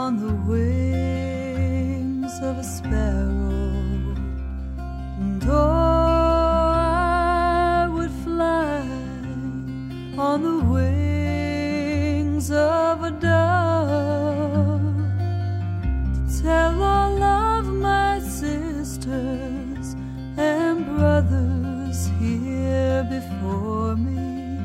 on the wings of a sparrow, and I would fly on the wings of a dove to tell all of my sisters and brothers here before me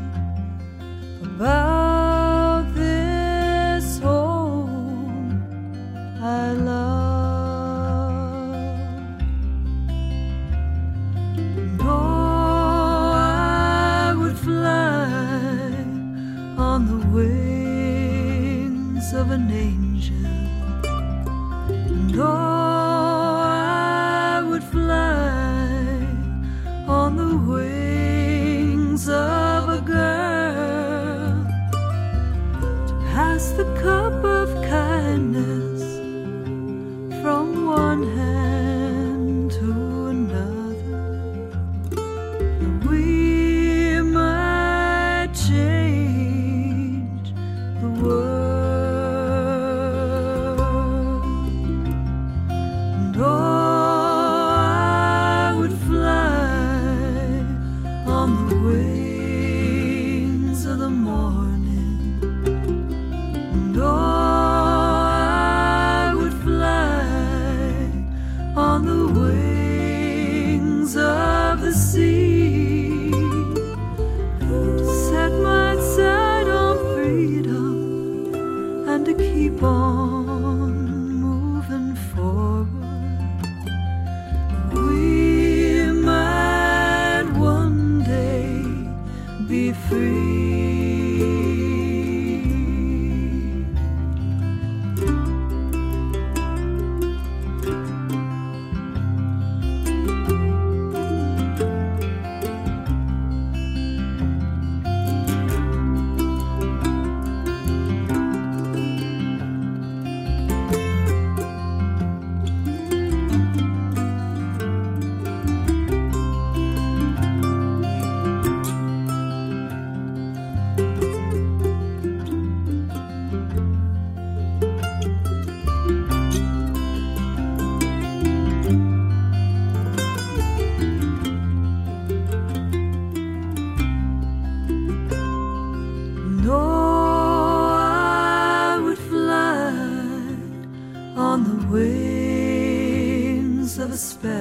about this home I love. And oh, I would fly on the wings of an angel, and oh, I would fly on the wings of a girl to pass the cup of kindness from one hand to another, that we might change the world. And oh, I would fly on the wings of the morning, and oh, I would fly on the wings of the sea to set my sight on freedom and to keep on moving forward. We might one day be free. No, I would fly on the wings of a sparrow,